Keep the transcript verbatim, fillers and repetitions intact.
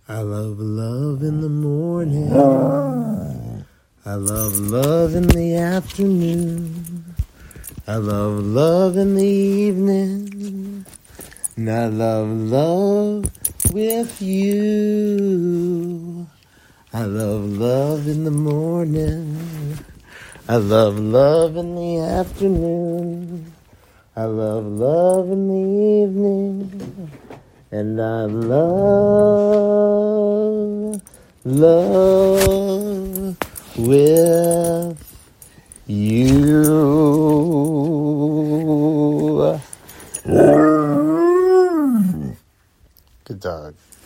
I love love in the morning. I love love in the afternoon. I love love in the evening. And I love love with you. I love love in the morning. I love love in the afternoon. I love love in the evening. And I love love with you. Good dog.